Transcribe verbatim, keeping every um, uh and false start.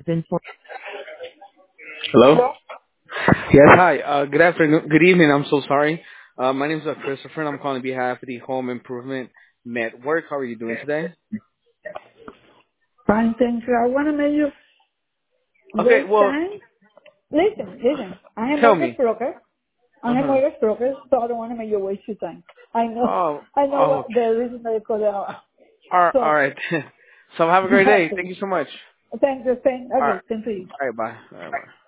been for. Hello? Hello? Yes, hi. Uh, good afternoon. Good evening. I'm so sorry. Uh, my name is uh, Christopher, and I'm calling on behalf of the Home Improvement Network. How are you doing today? Fine, thank you. I want to make you Okay, waste well, time. Listen, listen. I am tell mortgage me. broker. I am Uh-huh. mortgage broker, so I don't want to make you waste your time. I know, Oh, I know oh, what okay. the reason that I called out. All right. All So, right. So have a great day. Thank you so much. thank you, thank, All right. okay, thank you. All right, bye. All right, bye.